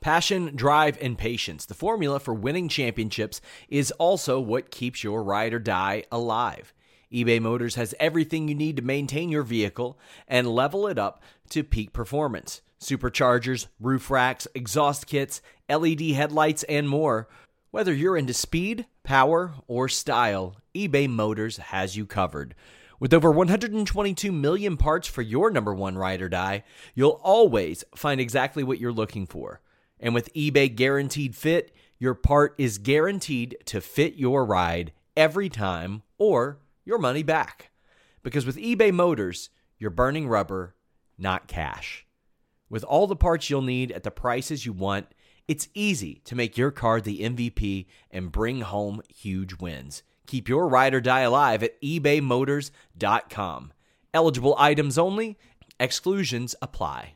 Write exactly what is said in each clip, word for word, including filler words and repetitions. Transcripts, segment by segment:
Passion, drive, and patience. The formula for winning championships is also what keeps your ride or die alive. eBay Motors has everything you need to maintain your vehicle and level it up to peak performance. Superchargers, roof racks, exhaust kits, L E D headlights, and more. Whether you're into speed, power, or style, eBay Motors has you covered. With over one hundred twenty-two million parts for your number one ride or die, you'll always find exactly what you're looking for. And with eBay Guaranteed Fit, your part is guaranteed to fit your ride every time or your money back. Because with eBay Motors, you're burning rubber, not cash. With all the parts you'll need at the prices you want, it's easy to make your car the M V P and bring home huge wins. Keep your ride or die alive at ebay motors dot com. Eligible items only. Exclusions apply.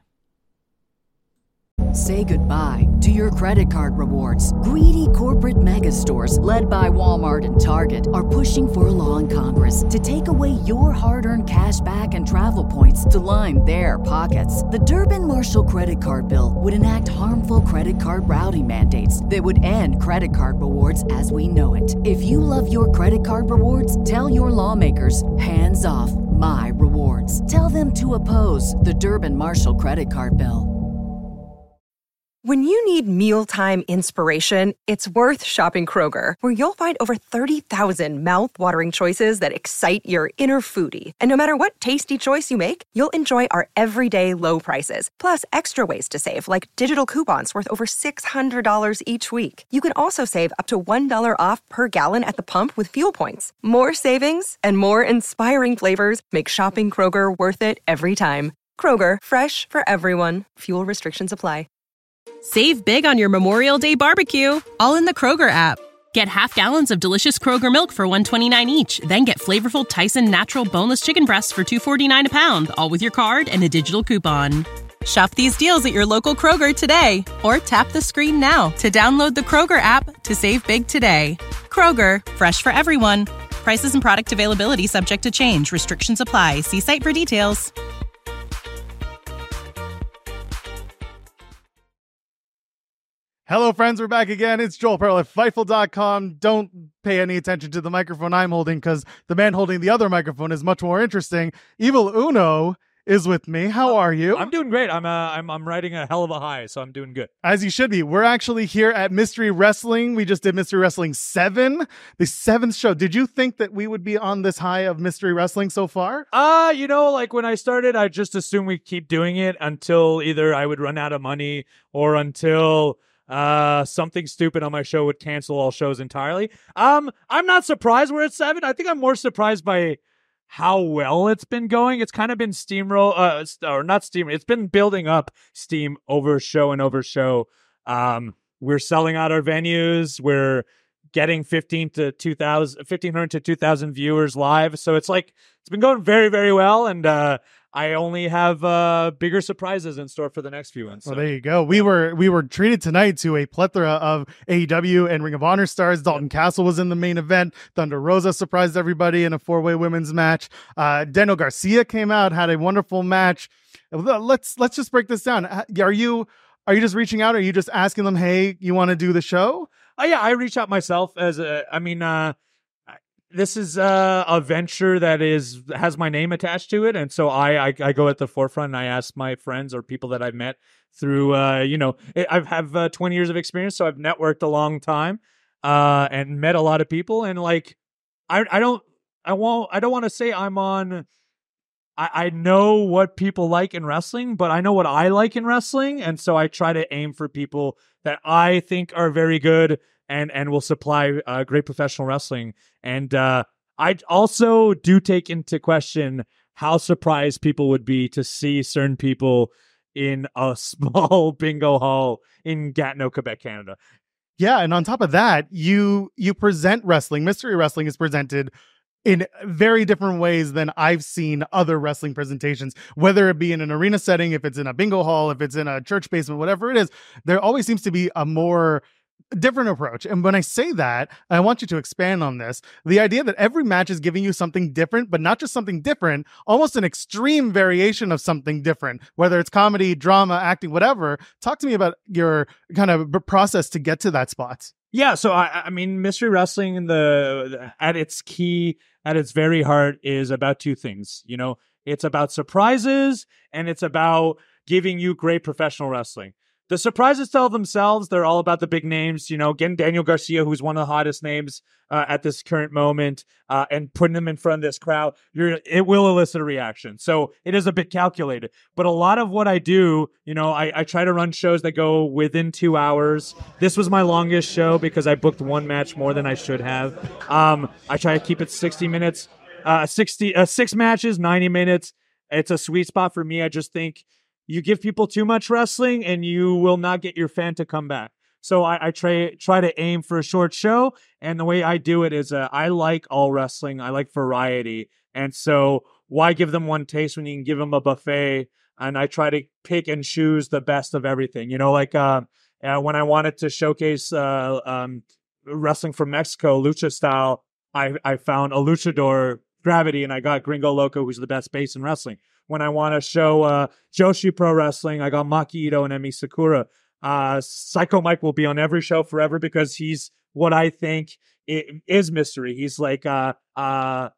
Say goodbye to your credit card rewards. Greedy corporate mega stores, led by Walmart and Target, are pushing for a law in Congress to take away your hard-earned cash back and travel points to line their pockets. The Durbin-Marshall credit card bill would enact harmful credit card routing mandates that would end credit card rewards as we know it. If you love your credit card rewards, tell your lawmakers, hands off my rewards. Tell them to oppose the Durbin-Marshall credit card bill. When you need mealtime inspiration, it's worth shopping Kroger, where you'll find over thirty thousand mouth-watering choices that excite your inner foodie. And no matter what tasty choice you make, you'll enjoy our everyday low prices, plus extra ways to save, like digital coupons worth over six hundred dollars each week. You can also save up to one dollar off per gallon at the pump with fuel points. More savings and more inspiring flavors make shopping Kroger worth it every time. Kroger, fresh for everyone. Fuel restrictions apply. Save big on your Memorial Day barbecue, all in the Kroger app. Get half gallons of delicious Kroger milk for one dollar and twenty-nine cents each. Then get flavorful Tyson natural boneless chicken breasts for two dollars and forty-nine cents a pound, all with your card and a digital coupon. Shop these deals at your local Kroger today, or tap the screen now to download the Kroger app to save big today. Kroger, fresh for everyone. Prices and product availability subject to change. Restrictions apply. See site for details. Hello, friends. We're back again. It's Joel Pearl at Fightful dot com. Don't pay any attention to the microphone I'm holding because the man holding the other microphone is much more interesting. Evil Uno is with me. How are you? I'm doing great. I'm uh, I'm I'm riding a hell of a high, so I'm doing good. As you should be. We're actually here at Mystery Wrestling. We just did Mystery Wrestling seven, the seventh show. Did you think that we would be on this high of Mystery Wrestling so far? Uh, you know, like when I started, I just assumed we'd keep doing it until either I would run out of money or until Uh, something stupid on my show would cancel all shows entirely. Um, I'm not surprised we're at seven. I think I'm more surprised by how well it's been going. It's kind of been steamroll, uh, or not steam. It's been building up steam over show and over show. Um, we're selling out our venues. We're getting fifteen to two thousand, fifteen hundred to two thousand viewers live. So it's like, it's been going very, very well. And, uh, I only have uh, bigger surprises in store for the next few ones. So. Well, there you go. We were we were treated tonight to a plethora of A E W and Ring of Honor stars. Dalton yep. Castle was in the main event. Thunder Rosa surprised everybody in a four-way women's match. Uh, Daniel Garcia came out, had a wonderful match. Let's let's just break this down. Are you are you just reaching out? Or are you just asking them, hey, you want to do the show? Oh yeah, I reach out myself as a. I mean. Uh, This is uh, a venture that is has my name attached to it, and so I, I I go at the forefront. And I ask my friends or people that I've met through, uh, you know, I've have uh, twenty years of experience, so I've networked a long time, uh, and met a lot of people. And like, I I don't I won't I don't want to say I'm on. I I know what people like in wrestling, but I know what I like in wrestling, and so I try to aim for people that I think are very good. And and will supply uh, great professional wrestling. And uh, I also do take into question how surprised people would be to see certain people in a small bingo hall in Gatineau, Quebec, Canada. Yeah, and on top of that, you you present wrestling. Mystery Wrestling is presented in very different ways than I've seen other wrestling presentations, whether it be in an arena setting, if it's in a bingo hall, if it's in a church basement, whatever it is. There always seems to be a more different approach. And when I say that, I want you to expand on this. The idea that every match is giving you something different, but not just something different, almost an extreme variation of something different, whether it's comedy, drama, acting, whatever. Talk to me about your kind of process to get to that spot. Yeah, so I, I mean, Mystery Wrestling, the at its key, at its very heart, is about two things. You know, it's about surprises and it's about giving you great professional wrestling. The surprises tell themselves. They're all about the big names, you know, getting Daniel Garcia, who's one of the hottest names uh, at this current moment, uh, and putting him in front of this crowd. You're, it will elicit a reaction. So it is a bit calculated. But a lot of what I do, you know, I, I try to run shows that go within two hours. This was my longest show because I booked one match more than I should have. Um, I try to keep it sixty minutes, uh, sixty, uh, six matches, ninety minutes. It's a sweet spot for me. I just think you give people too much wrestling and you will not get your fan to come back. So I, I try try to aim for a short show. And the way I do it is uh, I like all wrestling. I like variety. And so why give them one taste when you can give them a buffet? And I try to pick and choose the best of everything. You know, like uh, uh, when I wanted to showcase uh, um, wrestling from Mexico, lucha style, I, I found a luchador, Gravity, and I got Gringo Loco, who's the best base in wrestling. When I want to show uh, Joshi Pro Wrestling, I got Maki Ito and Emi Sakura. Uh, Psycho Mike will be on every show forever because he's what I think is mystery. He's like uh, uh,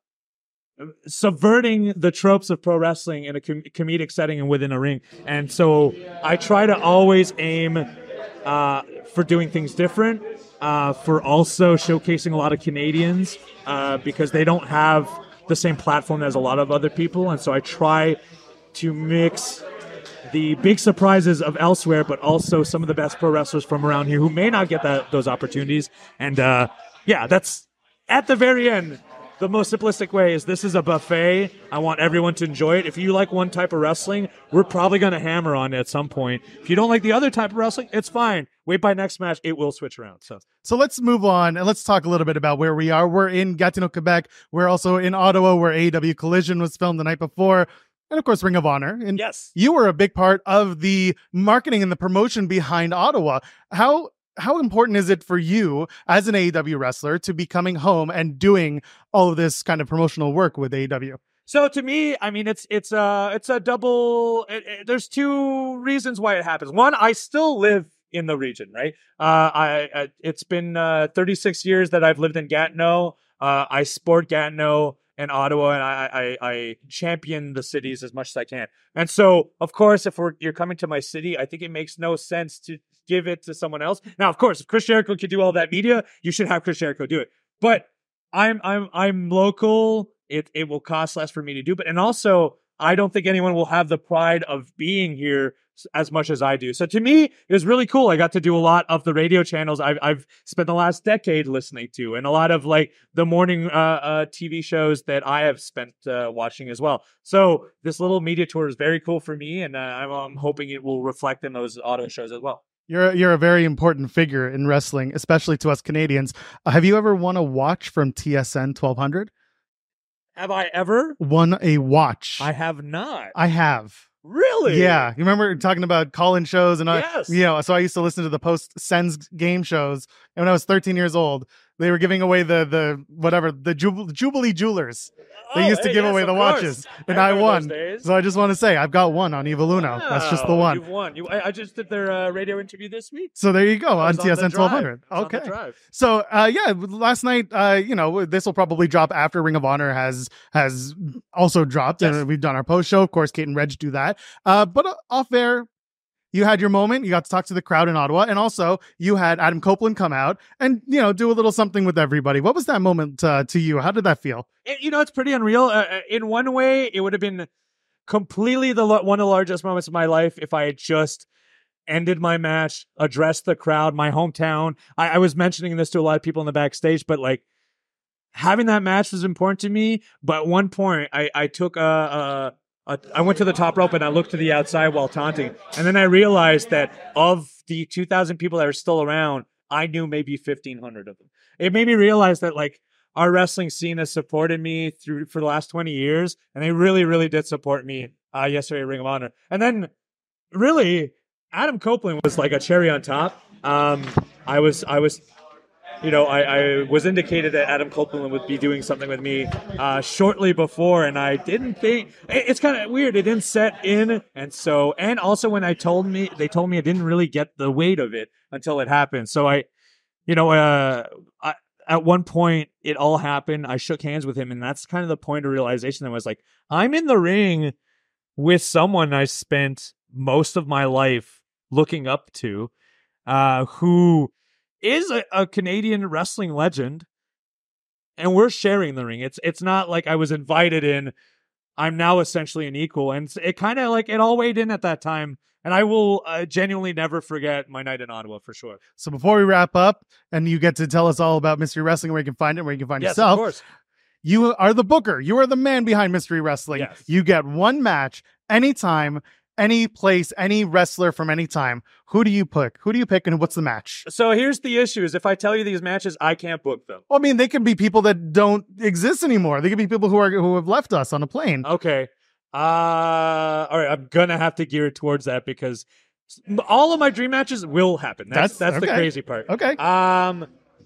subverting the tropes of pro wrestling in a com- comedic setting and within a ring. And so I try to always aim uh, for doing things different, uh, for also showcasing a lot of Canadians uh, because they don't have the same platform as a lot of other people, and so I try to mix the big surprises of elsewhere, but also some of the best pro wrestlers from around here who may not get that those opportunities. And uh, yeah, that's at the very end. The most simplistic way is this is a buffet. I want everyone to enjoy it. If you like one type of wrestling, we're probably going to hammer on it at some point. If you don't like the other type of wrestling, it's fine. Wait by next match. It will switch around. So so let's move on and let's talk a little bit about where we are. We're in Gatineau, Quebec. We're also in Ottawa, where A E W Collision was filmed the night before. And of course, Ring of Honor. And yes, you were a big part of the marketing and the promotion behind Ottawa. How How important is it for you as an A E W wrestler to be coming home and doing all of this kind of promotional work with A E W? So to me, I mean, it's it's a it's a double. It, it, there's two reasons why it happens. One, I still live in the region, right? Uh, I, I it's been uh, thirty-six years that I've lived in Gatineau. Uh, I sport Gatineau and Ottawa, and I, I I champion the cities as much as I can. And so, of course, if we're you're coming to my city, I think it makes no sense to give it to someone else. Now, of course, if Chris Jericho could do all that media, you should have Chris Jericho do it. But I'm I'm I'm local. It it will cost less for me to do. But and also, I don't think anyone will have the pride of being here as much as I do. So to me, it was really cool. I got to do a lot of the radio channels I've I've spent the last decade listening to, and a lot of like the morning uh, uh, T V shows that I have spent uh, watching as well. So this little media tour is very cool for me, and uh, I'm, I'm hoping it will reflect in those auto shows as well. You're you're a very important figure in wrestling, especially to us Canadians. Uh, have you ever won a watch from T S N twelve hundred? Have I ever won a watch? I have not. I have. Really? Yeah. You remember talking about call-in shows and yes. I, you know, so I used to listen to the post-Sens game shows. And when I was thirteen years old, they were giving away the the whatever the Jubal, Jubilee Jewelers. They oh, used to hey, give yes, away the course. watches, and I, I won. So I just want to say I've got one on Eva Luna. Wow, That's just the one. You've won. You, I, I just did their uh, radio interview this week. So there you go on on T S N twelve hundred. Okay. So uh, yeah, last night, uh, you know, this will probably drop after Ring of Honor has has also dropped, yes. And we've done our post show. Of course, Kate and Reg do that. Uh, but uh, off air, you had your moment. You got to talk to the crowd in Ottawa, and also you had Adam Copeland come out and, you know, do a little something with everybody. What was that moment uh, to you? How did that feel? It, you know, it's pretty unreal. Uh, in one way, it would have been completely the one of the largest moments of my life if I had just ended my match, addressed the crowd, my hometown. I, I was mentioning this to a lot of people in the backstage, but like having that match was important to me. But at one point, I, I took a. a Uh, I went to the top rope and I looked to the outside while taunting. And then I realized that of the two thousand people that are still around, I knew maybe fifteen hundred of them. It made me realize that like our wrestling scene has supported me through for the last twenty years. And they really, really did support me uh, yesterday at Ring of Honor. And then really, Adam Copeland was like a cherry on top. Um, I was I was. You know, I, I was indicated that Adam Copeland would be doing something with me uh, shortly before, and I didn't think it, it's kind of weird. It didn't set in, and so and also when I told me they told me I didn't really get the weight of it until it happened. So I, you know, uh, I, at one point it all happened. I shook hands with him, and that's kind of the point of realization. That was like, I'm in the ring with someone I spent most of my life looking up to, uh, who. is a, a Canadian wrestling legend, and we're sharing the ring. It's it's not like I was invited in. I'm now essentially an equal, and it kind of like it all weighed in at that time. And I will uh, genuinely never forget my night in Ottawa for sure. So before we wrap up, and you get to tell us all about Mystery Wrestling, where you can find it, where you can find yes, yourself. Of course. You are the booker. You are the man behind Mystery Wrestling. Yes. You get one match anytime. Any place, any wrestler from any time. Who do you pick? Who do you pick, and what's the match? So here's the issue: is if I tell you these matches, I can't book them. Well, I mean, they can be people that don't exist anymore. They can be people who are who have left us on a plane. Okay. Uh, all right. I'm gonna have to gear it towards that because all of my dream matches will happen. That's that's, that's okay. The crazy part. Okay. Um,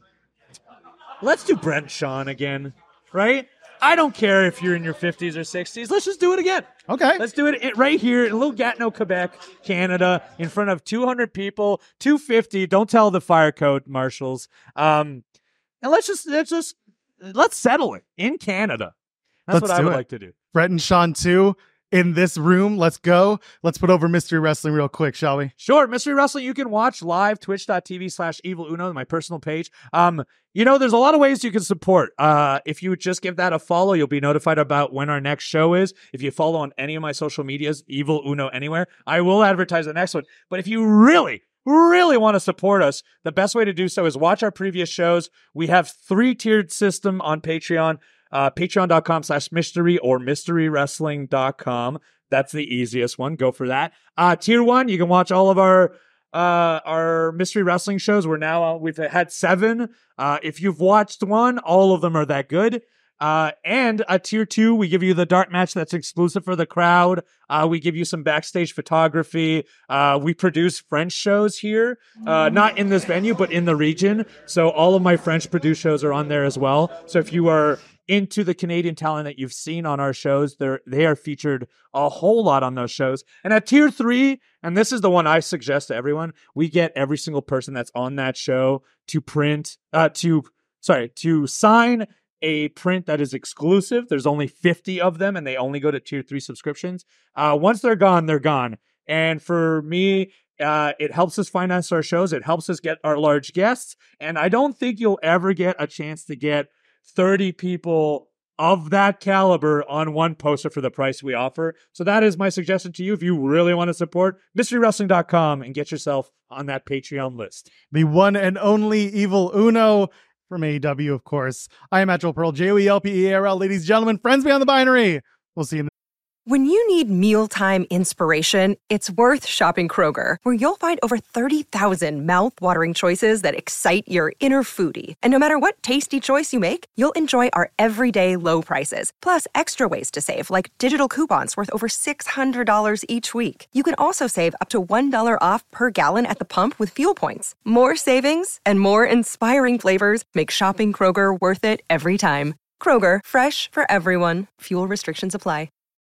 let's do Brent Sean again, right? I don't care if you're in your fifties or sixties. Let's just do it again. Okay. Let's do it right here in Little Gatineau, Quebec, Canada, in front of two hundred people, two hundred fifty. Don't tell the fire code marshals. Um, and let's just let's just let's settle it in Canada. That's let's what I would it. like to do. Brett and Sean too. In this room, let's go. Let's put over Mystery Wrestling real quick, shall we? Sure. Mystery Wrestling, you can watch live, twitch.tv slash Evil Uno, my personal page. Um, you know, there's a lot of ways you can support. Uh, if you just give that a follow, you'll be notified about when our next show is. If you follow on any of my social medias, Evil Uno Anywhere, I will advertise the next one. But if you really, really want to support us, the best way to do so is watch our previous shows. We have three-tiered system on Patreon. Uh, Patreon.com slash mystery or mystery wrestling dot com. That's the easiest one. Go for that. Uh, tier one, you can watch all of our uh, our mystery wrestling shows. We're now, uh, we've had seven. Uh, if you've watched one, all of them are that good. Uh, and a tier two, we give you the dark match that's exclusive for the crowd. Uh, we give you some backstage photography. Uh, we produce French shows here, uh, not in this venue, but in the region. So all of my French produced shows are on there as well. So if you are into the Canadian talent that you've seen on our shows, they're, they are featured a whole lot on those shows. And at tier three, and this is the one I suggest to everyone, we get every single person that's on that show to print, uh, to, sorry, to sign a print that is exclusive. There's only fifty of them, and they only go to tier three subscriptions. Uh, once they're gone, they're gone. And for me, uh, it helps us finance our shows. It helps us get our large guests. And I don't think you'll ever get a chance to get thirty people of that caliber on one poster for the price we offer. So that is my suggestion to you. If you really want to support mystery wrestling dot com and get yourself on that Patreon list. The one and only Evil Uno from A E W, of course. I am Metro Pearl, J O E L P E A R L. Ladies and gentlemen, friends beyond the binary. We'll see you in the When you need mealtime inspiration, it's worth shopping Kroger, where you'll find over thirty thousand mouth-watering choices that excite your inner foodie. And no matter what tasty choice you make, you'll enjoy our everyday low prices, plus extra ways to save, like digital coupons worth over six hundred dollars each week. You can also save up to one dollar off per gallon at the pump with fuel points. More savings and more inspiring flavors make shopping Kroger worth it every time. Kroger, fresh for everyone. Fuel restrictions apply.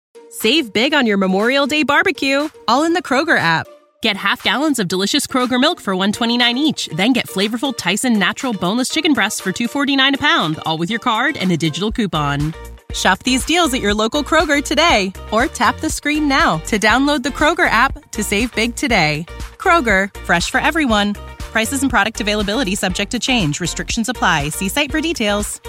Save big on your Memorial Day barbecue, all in the Kroger app. Get half gallons of delicious Kroger milk for one dollar and twenty-nine cents each. Then get flavorful Tyson natural boneless chicken breasts for two dollars and forty-nine cents a pound, all with your card and a digital coupon. Shop these deals at your local Kroger today, or tap the screen now to download the Kroger app to save big today. Kroger, fresh for everyone. Prices and product availability subject to change. Restrictions apply. See site for details.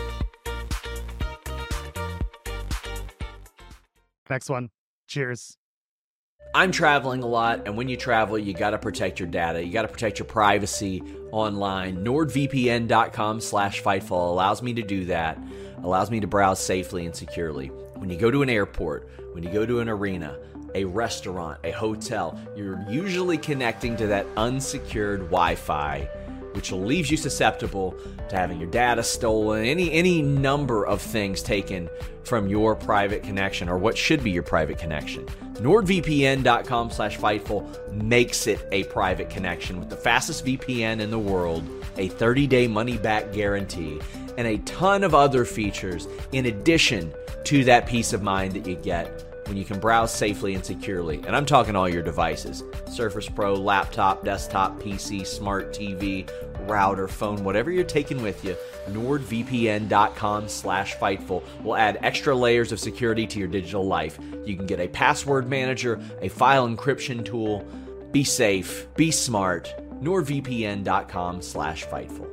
next one. Cheers. I'm traveling a lot, and when you travel, you got to protect your data. You got to protect your privacy online. NordVPN.com slash Fightful allows me to do that, allows me to browse safely and securely. When you go to an airport, when you go to an arena, a restaurant, a hotel, you're usually connecting to that unsecured Wi-Fi which leaves you susceptible to having your data stolen, any any number of things taken from your private connection, or what should be your private connection. NordVPN.com slash Fightful makes it a private connection with the fastest V P N in the world, a thirty-day money-back guarantee, and a ton of other features in addition to that peace of mind that you get when you can browse safely and securely. And I'm talking all your devices: Surface Pro, laptop, desktop, P C, smart T V, router, phone, whatever you're taking with you. NordVPN.com slash Fightful will add extra layers of security to your digital life. You can get a password manager, a file encryption tool. Be safe, be smart. NordVPN.com slash Fightful.